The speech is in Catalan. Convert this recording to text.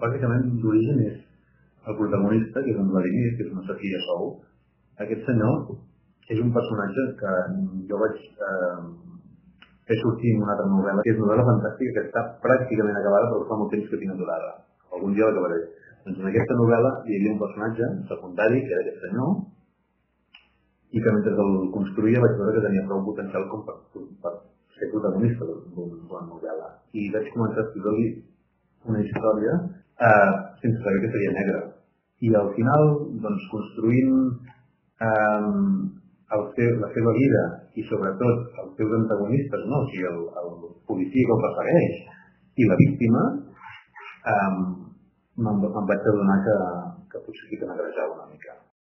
bàsicament d'origen és el protagonista, que és en Vladimir, que és un assassí a sou. Aquest senyor és un personatge que jo vaig fer sortir en una altra novel·la, que és una novel·la fantàstica que està pràcticament acabada però fa molt temps que tinc aturada. Algun dia l'acabaré. Doncs en aquesta novel·la hi havia un personatge secundari, que era aquest senyor, i que mentre el construïa vaig veure que tenia prou potencial com per ser protagonista d'una novel·la. I vaig començar a escriure-li una història sense saber que seria negra. I al final, doncs, construint la seva vida i sobretot els seus antagonistes, no? O sigui, el policia que el persegueix i la víctima, me'n vaig adonar que potser sí que m'agrejava una mica.